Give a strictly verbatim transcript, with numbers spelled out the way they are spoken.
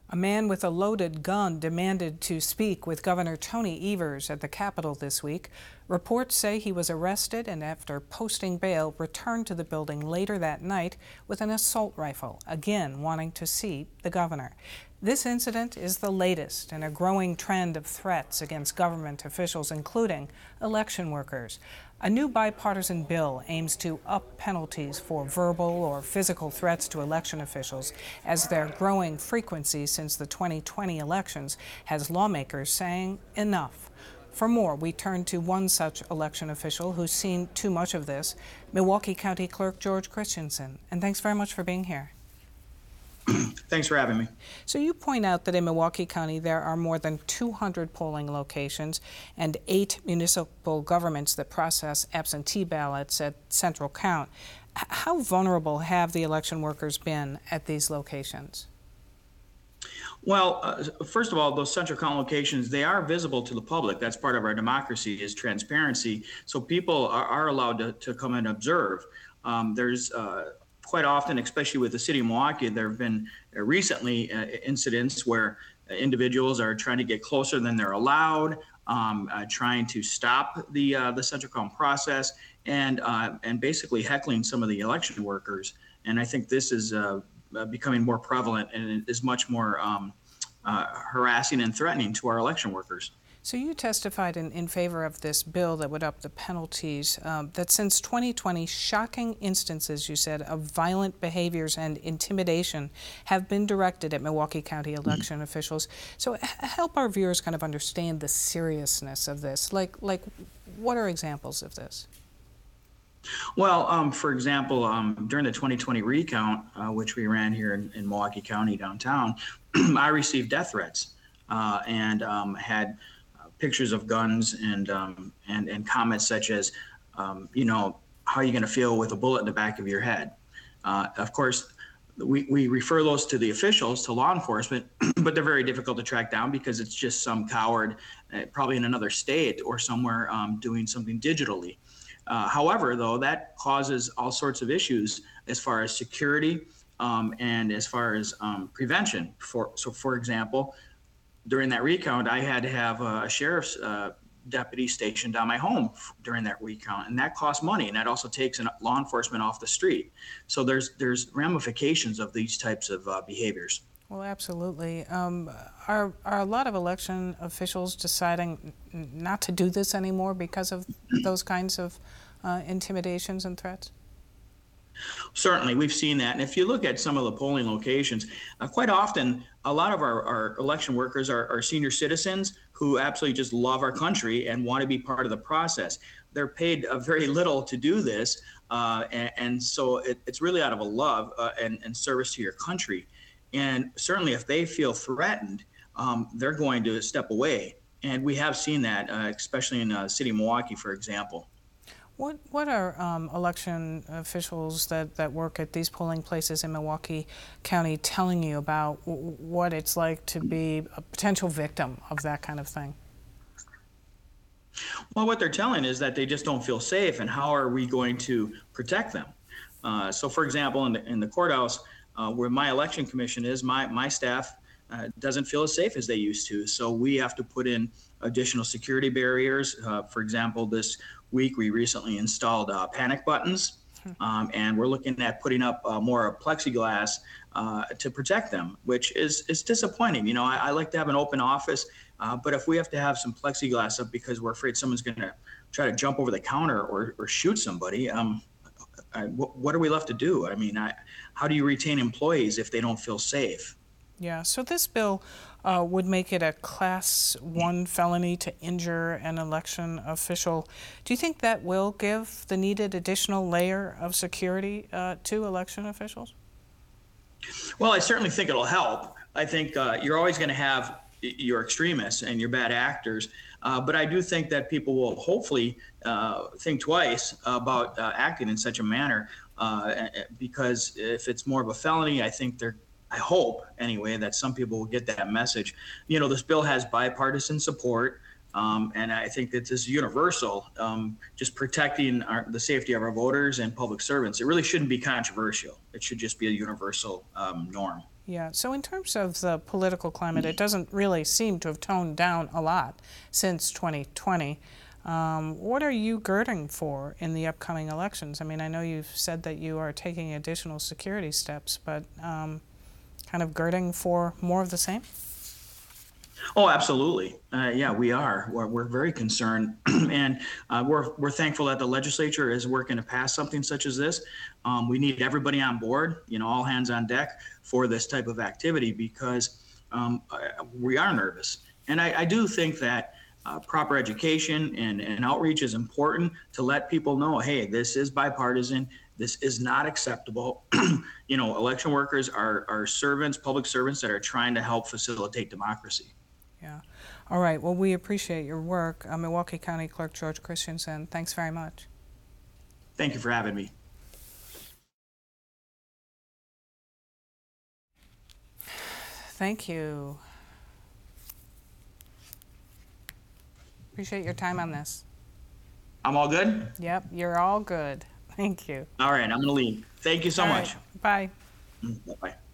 A man with a loaded gun demanded to speak with Governor Tony Evers at the Capitol this week. Reports say he was arrested and, after posting bail, returned to the building later that night with an assault rifle, again wanting to see the governor. This incident is the latest in a growing trend of threats against government officials, including election workers. A new bipartisan bill aims to up penalties for verbal or physical threats to election officials, as their growing frequency since the twenty twenty elections has lawmakers saying enough. For more, we turn to one such election official who's seen too much of this, Milwaukee County Clerk George Christensen. And thanks very much for being here. Thanks for having me. So you point out that in Milwaukee County there are more than two hundred polling locations and eight municipal governments that process absentee ballots at central count. H- how vulnerable have the election workers been at these locations? Well, uh, first of all, those central count locations, they are visible to the public. That's part of our democracy, is transparency. So people are, are allowed to, to come and observe. Um, there's uh, quite often, especially with the city of Milwaukee, there have been uh, recently uh, incidents where uh, individuals are trying to get closer than they're allowed, um, uh, trying to stop the uh, the central count process, and uh, and basically heckling some of the election workers. And I think this is uh, uh, becoming more prevalent and is much more um, uh, harassing and threatening to our election workers. So you testified in, in favor of this bill that would up the penalties, um, that since twenty twenty, shocking instances, you said, of violent behaviors and intimidation have been directed at Milwaukee County election mm-hmm. officials. So h- help our viewers kind of understand the seriousness of this. Like, like, what are examples of this? Well, um, for example, um, during the twenty twenty recount, uh, which we ran here in, in Milwaukee County downtown, I received death threats uh, and um, had pictures of guns and um, and and comments such as, um, you know, how are you going to feel with a bullet in the back of your head? Uh, of course, we, we refer those to the officials, to law enforcement, but they're very difficult to track down because it's just some coward, uh, probably in another state or somewhere, um, doing something digitally. Uh, however, though, that causes all sorts of issues as far as security um, and as far as um, prevention. For, so, for example, during that recount, I had to have a sheriff's uh, deputy stationed on my home f- during that recount, and that costs money, and that also takes an, law enforcement off the street. So there's there's ramifications of these types of uh, behaviors. Well, absolutely. Um, are are a lot of election officials deciding n- not to do this anymore because of those kinds of uh, intimidations and threats? Certainly, we've seen that. And if you look at some of the polling locations, uh, quite often, a lot of our, our election workers are, are senior citizens who absolutely just love our country and want to be part of the process. They're paid uh, very little to do this. Uh, and, and so it, it's really out of a love uh, and, and service to your country. And certainly if they feel threatened, um, they're going to step away. And we have seen that, uh, especially in the uh, city of Milwaukee, for example. What what are um, election officials that, that work at these polling places in Milwaukee County telling you about w- what it's like to be a potential victim of that kind of thing? Well, what they're telling is that they just don't feel safe, and how are we going to protect them? Uh, so, for example, in the, in the courthouse uh, where my election commission is, my, my staff uh, doesn't feel as safe as they used to. So we have to put in additional security barriers. Uh, for example, this week we recently installed uh, panic buttons, um, and we're looking at putting up uh, more plexiglass uh, to protect them, which is is disappointing. You know, I, I like to have an open office, uh, but if we have to have some plexiglass up because we're afraid someone's going to try to jump over the counter or, or shoot somebody, um, I, what, what are we left to do? I mean, I, how do you retain employees if they don't feel safe? Yeah, so this bill uh, would make it a class one felony to injure an election official. Do you think that will give the needed additional layer of security uh, to election officials? Well, I certainly think it'll help. I think uh, you're always going to have your extremists and your bad actors, uh, but I do think that people will hopefully uh, think twice about uh, acting in such a manner, uh, because if it's more of a felony, I think they're I hope, anyway, that some people will get that message. You know, this bill has bipartisan support, um, and I think that this is universal, um, just protecting our, the safety of our voters and public servants. It really shouldn't be controversial. It should just be a universal um, norm. Yeah. So in terms of the political climate, it doesn't really seem to have toned down a lot since twenty twenty. Um, what are you girding for in the upcoming elections? I mean, I know you've said that you are taking additional security steps, but um, kind of girding for more of the same? Oh, absolutely. Uh, yeah, we are. We're, we're very concerned, and uh, we're we're thankful that the legislature is working to pass something such as this. Um, we need everybody on board, you know, all hands on deck for this type of activity because um, we are nervous. And I, I do think that uh, proper education and, and outreach is important to let people know, hey, this is bipartisan. This is not acceptable. You know, election workers are, are servants, public servants that are trying to help facilitate democracy. Yeah. All right. Well, we appreciate your work. Uh, Milwaukee County Clerk George Christensen, thanks very much. Thank you for having me. Thank you. Appreciate your time on this. I'm all good? Yep, you're all good. Thank you. All right, I'm going to leave. Thank you so All much. right. Bye. Bye-bye.